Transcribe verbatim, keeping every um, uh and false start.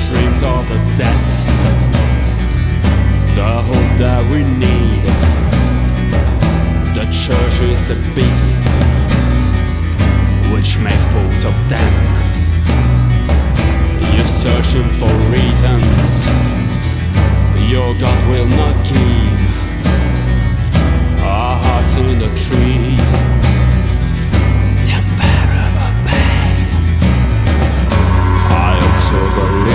dreams of the debts, the hope that we need. The church is the beast which make fools of them. You're searching for reasons your God will not give. Our hearts in the trees, the unbearable pain. I also believe